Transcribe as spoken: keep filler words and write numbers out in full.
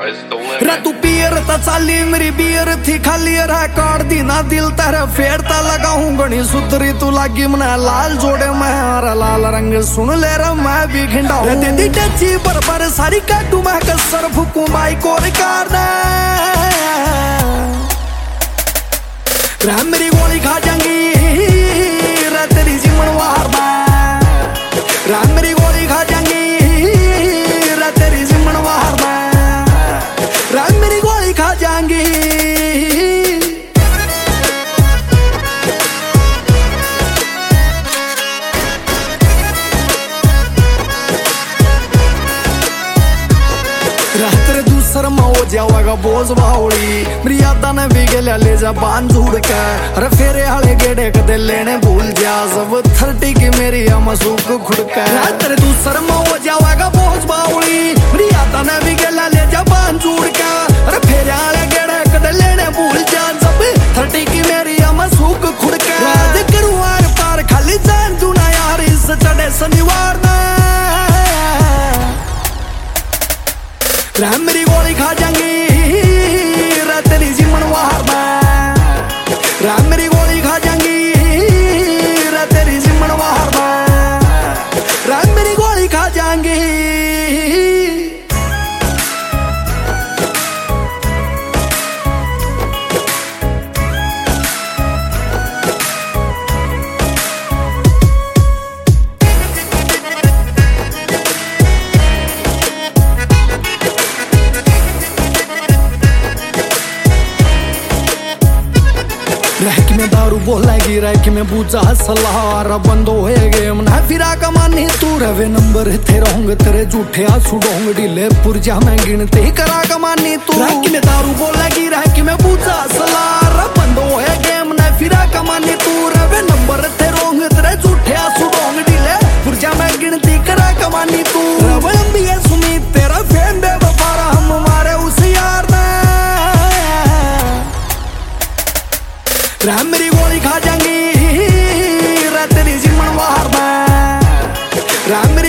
रे तू पियर ता चाली मेरी बियर थी खाली रे काट दी ना दिल तेरे फेरता लगाऊं गणी सुतरी तू लागी मना लाल जोड़े मैं हरा लाल रंग सुन ले रे मैं भी घिंडा रे दे दी टची पर पर सारी काटू मैं कसर फुकू माई को रिकार दे रे मेरी गोली खा जाएंगी रे तेरी जीवन वार में रे मेरी गोली खा जाएंगी रे तेरी जीवन वार में रे मेरी गोली खा जाएंगी तेरे दूसर में हो जाएगा बोझ बावली मेरी यादा ने भी गलिया ले जा बांध झूड़ के अरे फेरे हाले गेड़े कदे लेने भूल जा सब थर्टी की मेरी अमसूक खुड़का तेरे दूसर में हो जाएगा बोझ बावली मेरी यादा ने भी गलिया ले जा बांध झूड़ के अरे फेरे हाले गेड़े कदे लेने भूल जा सब थर्टी की मेरी अमसूक खुड़का राज करूं आर पार खाली जान तू ना यार इस चढ़े शनिवार में रे मेरी गोली खा जाएंगी रे तेरी जीवन वार में रे मेरी गोली खा जाएंगी रे तेरी जीवन वार में रे मेरी गोली खा जाएंगी रैक में दारू बोलेगी रैक में बूझा सलार बंदो है गेम ना फिरा कमानी तू रवे नंबर थे रहूंगे तेरे झूठे आंसू डोंग ढीले पुरजा में गिनते करा कमानी तू रैक में दारू बोलेगी रैक में बूझा सलार बंदो है गेम ना फिरा कमानी तू रवे नंबर थे रहूंगे तेरे झूठे आंसू डोंग ढीले पुरजा में गिनती करा कमानी तू रवे लंबी है सुमीत तेरा फैन बेवफारा हम मारे उस यार ने रे मेरी गोली खा जाएंगी रे तेरी जीवन वार में रे